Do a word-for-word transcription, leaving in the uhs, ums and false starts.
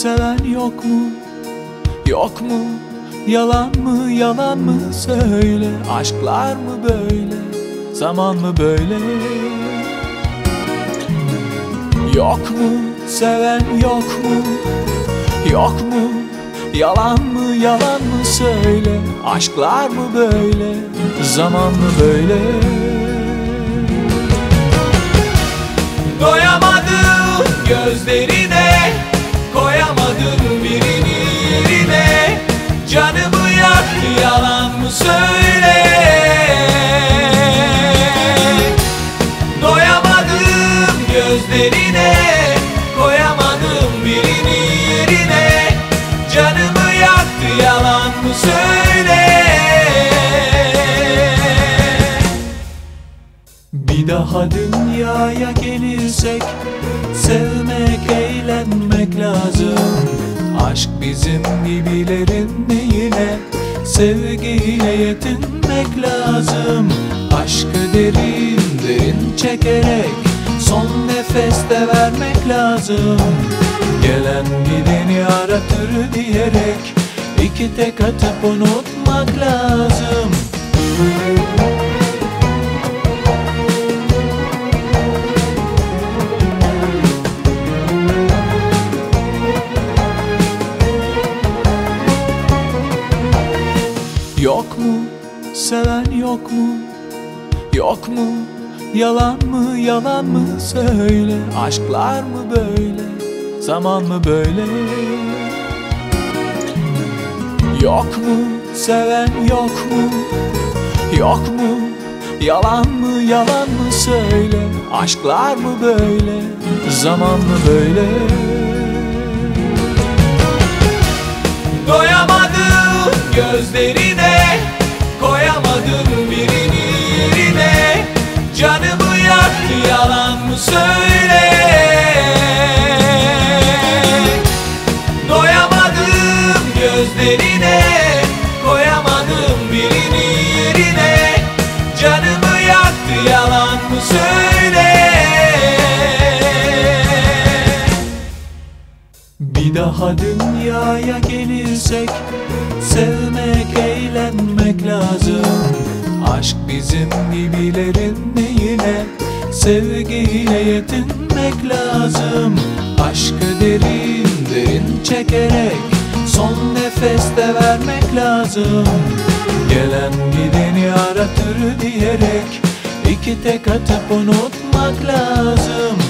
seven yok mu? Yok mu? Yalan mı, yalan mı söyle? Aşklar mı böyle? Zaman mı böyle? Yok mu? Seven yok mu? Yok mu? Yalan mı, yalan mı söyle? Aşklar mı böyle? Zaman mı böyle? Doyamadım gözlerine, koyamadım birini yerine. Canımı yaktı, yalan mı söyle? Doyamadım gözlerine, koyamadım birini yerine. Canımı yaktı, yalan mı söyle? Bir daha dünyaya gelirsek sevmek, eğlenmek lazım. Aşk bizim gibilerin neyine, sevgiyle yetinmek lazım. Aşkı derin derin çekerek son nefeste vermek lazım. Gelen gideni aratır diyerek iki tek atıp unutmak lazım. Yok mu? Seven yok mu? Yok mu? Yalan mı, yalan mı söyle? Aşklar mı böyle? Zaman mı böyle? Yok mu? Seven yok mu? Yok mu? Yalan mı, yalan mı söyle? Aşklar mı böyle? Zaman mı böyle? Doyamadım gözlerine, koyamadım birini yerine. Canımı yaktı, yalan mı söyle? Doyamadım gözlerine, koyamadım birini yerine. Canımı yaktı, yalan mı söyle? Bir daha dünyaya gelirsek sevmek, eğlenmek lazım. Aşk bizim gibilerin neyine, sevgiyle yetinmek lazım. Aşkı derin derin çekerek son nefeste vermek lazım. Gelen gideni aratır diyerek iki tek atıp unutmak lazım.